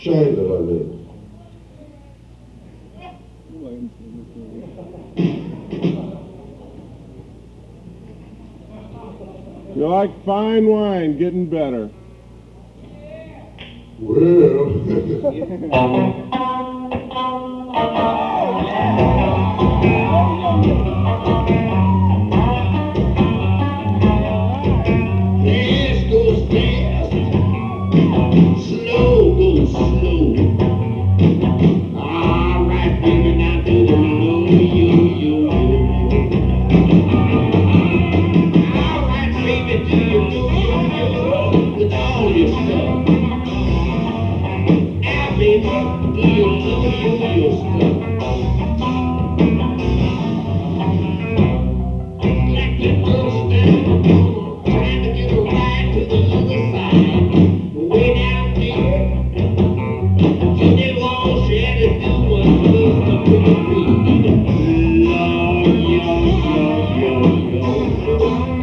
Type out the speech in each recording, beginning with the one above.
Shame that I live. You like fine wine, getting better. Well, fast goes fast, slow goes slow. All right, baby, now do the low, All right, baby, do you with all your stuff. Now, baby, do you your stuff. Like the girl standing on the corner, trying to get a ride to the other side. Way down there, you did all she had to do was lift the pretty feet. Lord, yo.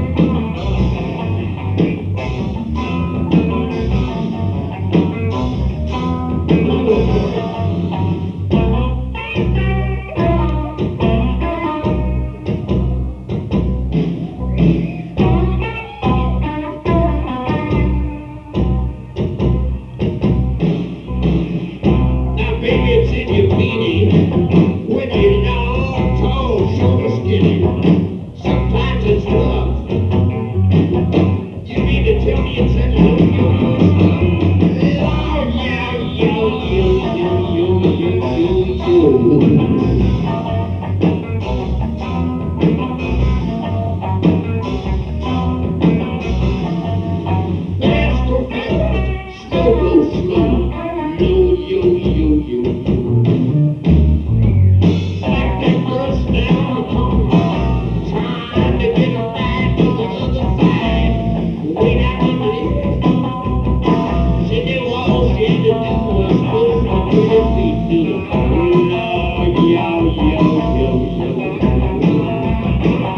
Now, baby, it's in your meaning when you're long, tall, short, or skinny. Sometimes it's rough. You mean to tell me it's in Lord, yo. Fast go fast, slow go slow. Yo. Like that girl standing on the corner, trying to get a ride to the other side. Way down under there. She knew all she had to do was move her pretty feet to the floor. Yo.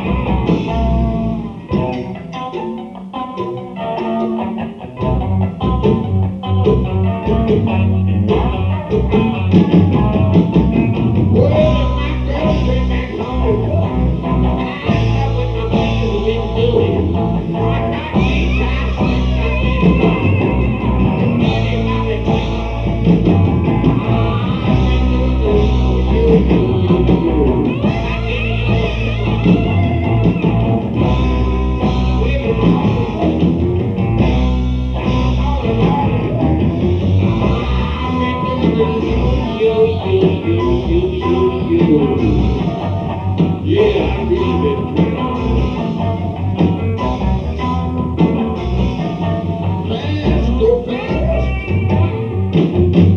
Well, my girl came back home. I what my baby's been doing. I got me time, I did Yeah, I really been fast, go fast.